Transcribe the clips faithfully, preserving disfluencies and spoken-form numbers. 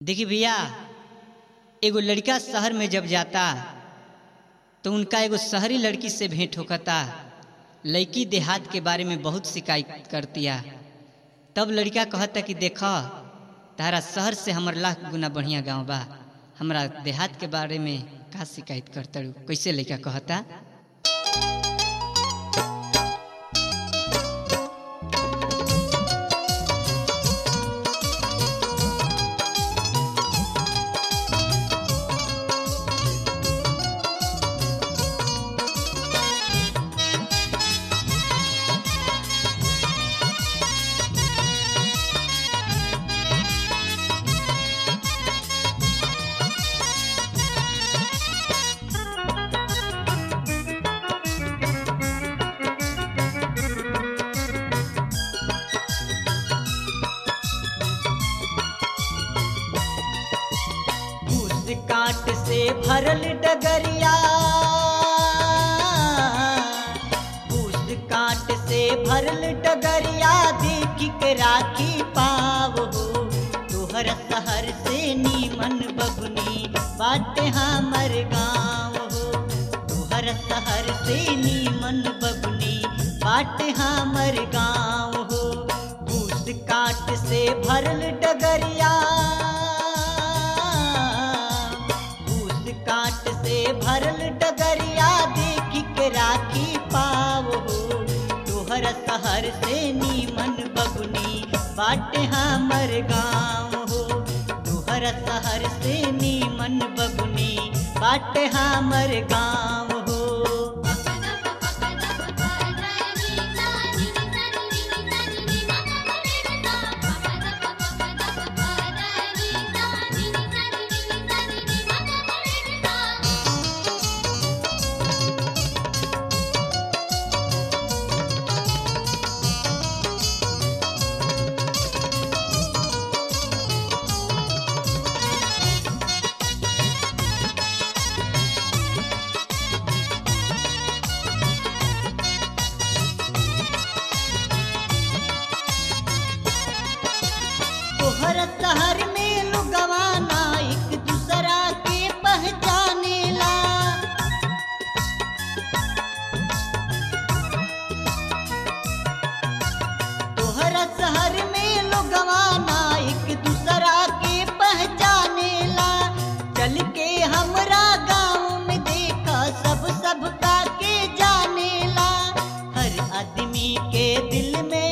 देखिए भैया, एगो लड़का शहर में जब जाता तो उनका एगो शहरी लड़की से भेंट होकता। लड़की देहात के बारे में बहुत शिकायत करतिया। तब लड़का कहता कि देखो, तारा शहर से हमर लाख गुना बढ़िया गाँव बा, हमरा देहात के बारे में का शिकायत करता। कैसे लड़का कहता? काट से भरल डगरिया, पूस काट से भरल डगरिया, देख के राखी पाव हो। तोहर शहर से नीमन बबुनी बाटे हमर गाँव हो। तोहर शहर से नीमन बबुनी बाटे हमर गाँव हो। पूस काट से भरल डगरिया, काट से भरल डगरिया, देख के राखी पाव हो। तोहर शहर से नीमन बबुनी बाटे हमर गाँव हो। तोहर शहर से नीमन बबुनी बाटे हमर गाँव हो। तोहर शहर में लुगवा ना एक दूसरा के पहचानेला। तोहर शहर में लुगवा ना एक दूसरा के पहचानेला। चल के हमरा गाँव में देखा सब सब का के जानेला। हर आदमी के दिल में,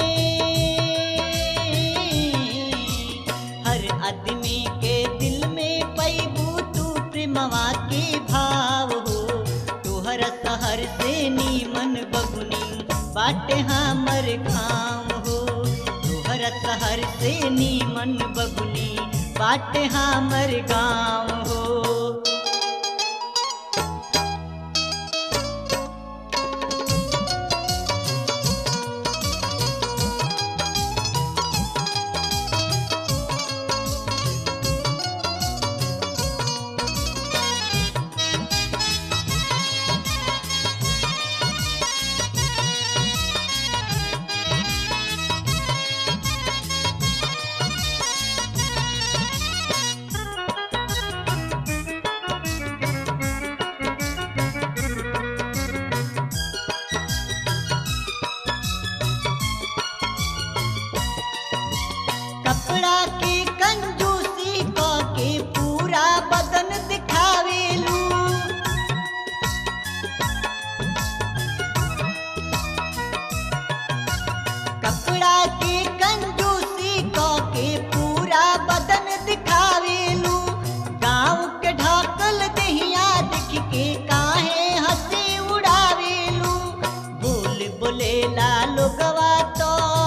आदमी के दिल में पैबू तू प्रेमवा के भाव हो। तोहर शहर से नीमन बबुनी बाटे हमर गाँव हो। तोहर शहर से नीमन बबुनी बाटे हमर गाँव हो। कपड़ा के कंजूसी क के पूरा बदन दिखावेलू। कपड़ा के कंजूसी क के पूरा बदन दिखावेलू। गाँव के ढाकल दहिया देख के काहे हंसी उड़ावेलू। बोल बोलेला लोगवा तो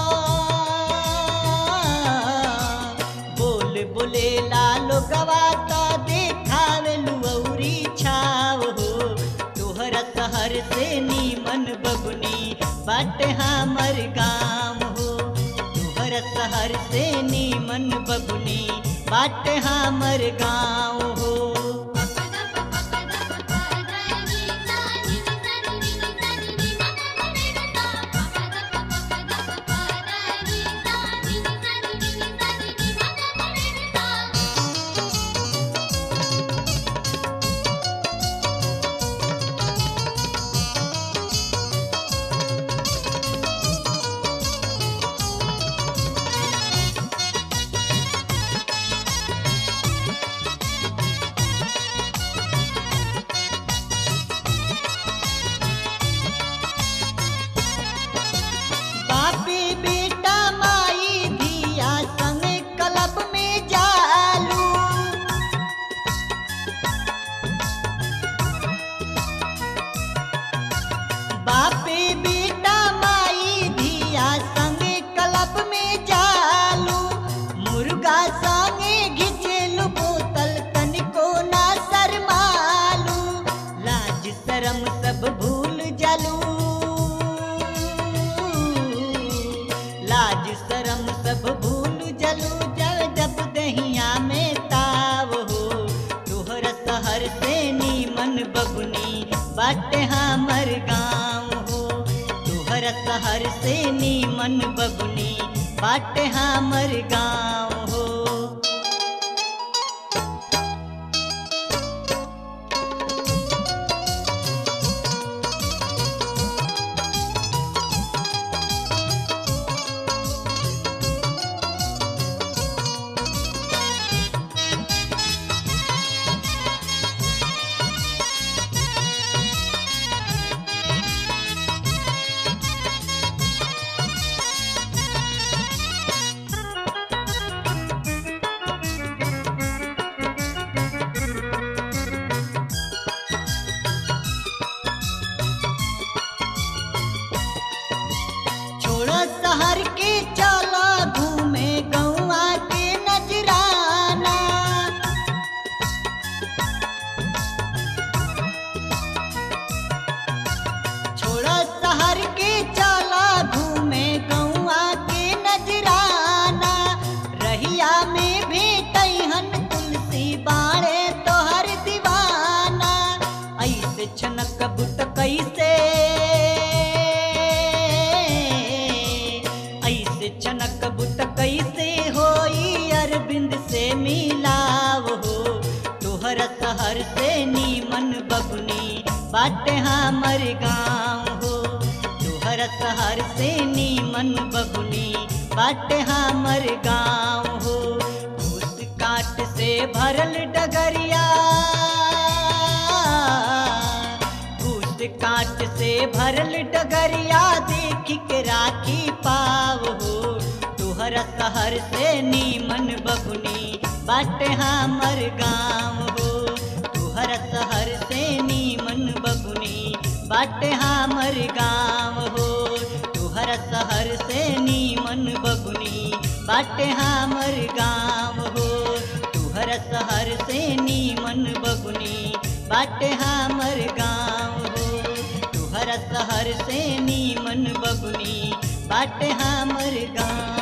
बोलेला लोगवा तो देखावेलू औरी छाव हो। तोहर शहर से नीमन बबुनी बाटे हमर गाँव हो। तोहर शहर से नीमन बबुनी बाटे हमर गाँव हो। बाटे हमर गाँव हो। तोहर शहर से नीमन बबुनी बाटे हमर गाँव हो। शहर के चला घूमे गौआ के नजराना। छोड़ा शहर के चला घूमे गौआ के नजराना। रहिया में भेटैहन तुलसी बाड़े तोहर दीवाना। ऐसे छनक बुत कैसे छनक बुत कैसे होई अरविंद से मिलाव हो। तोहर शहर से नीमन बबुनी बाटे हमर गाँव हो। तोहर शहर से नीमन बबुनी बाटे हमर गाँव हो। घूस काट से भरल डगरिया घूस काट से भरल डगरिया देख के राखी पाव हो। तोहर शहर से नीमन बबुनी बाटे हमर गाँव हो। तोहर शहर से नीमन बबुनी बाटे हमर गाँव हो। तोहर शहर से नीमन बबुनी बाटे हमर गाँव हो। तोहर शहर से नीमन बबुनी बाटे हमर गाँव हो। तोहर शहर से नीमन बबुनी बाटे हमर गाँव।